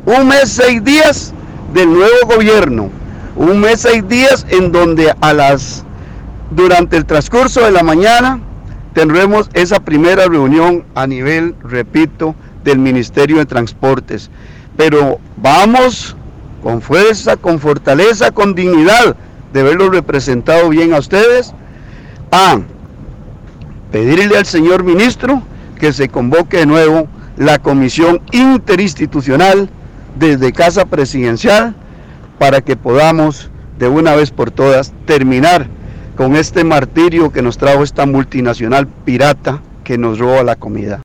un mes 6 días del nuevo gobierno, un mes 6 días en donde durante el transcurso de la mañana tendremos esa primera reunión a nivel, repito, del Ministerio de Transportes. Pero vamos con fuerza, con fortaleza, con dignidad de verlo representado bien a ustedes, a pedirle al señor ministro que se convoque de nuevo la comisión interinstitucional desde Casa Presidencial para que podamos de una vez por todas terminar con este martirio que nos trajo esta multinacional pirata que nos roba la comida.